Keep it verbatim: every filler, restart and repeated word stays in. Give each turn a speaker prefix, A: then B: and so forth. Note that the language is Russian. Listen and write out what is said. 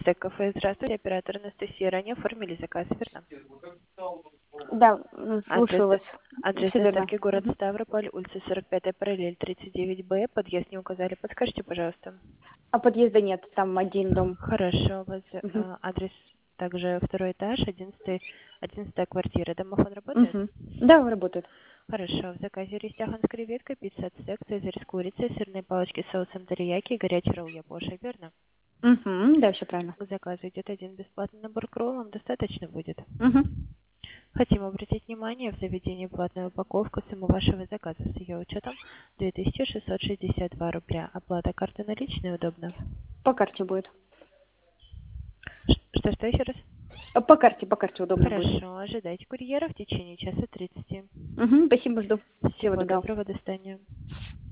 A: Ацтек кафе. Здравствуйте, оператор Анастасия. Ранее оформили заказ, верно?
B: Да, м, слушаю вас.
A: Адрес, адрес
B: Всё верно.
A: доставки город
B: Мгм.
A: Ставрополь, улица сорок пятая параллель, тридцать девять Б. Подъезд не указали. Подскажите, пожалуйста.
B: А подъезда нет, там один дом.
A: Хорошо. У вас э,
B: Мгм.
A: адрес также второй этаж, одиннадцатый, одиннадцатая квартира. Домофон работает?
B: Мгм. Да, работает.
A: Хорошо. В заказе рис яхан с креветкой, пицца ацтек, цезарь с курицей, сырные палочки с соусом терияки и горячий ролл япоши, верно?
B: Мгм. Да, все правильно.
A: К заказу идет один бесплатный набор к роллам. Достаточно будет?
B: Мгм.
A: Хотим обратить внимание, в заведении платная упаковка, сумма вашего заказа с ее учетом две тысячи шестьсот шестьдесят два рубля. Оплата карты наличной удобно.
B: По карте будет.
A: Ш- Что, что еще раз?
B: А, По карте, по карте удобно будет.
A: Хорошо, ожидайте курьера в течение часа тридцати.
B: Угу. Спасибо, жду. Всего
A: Всего
B: доброго.
A: доброго, до свидания.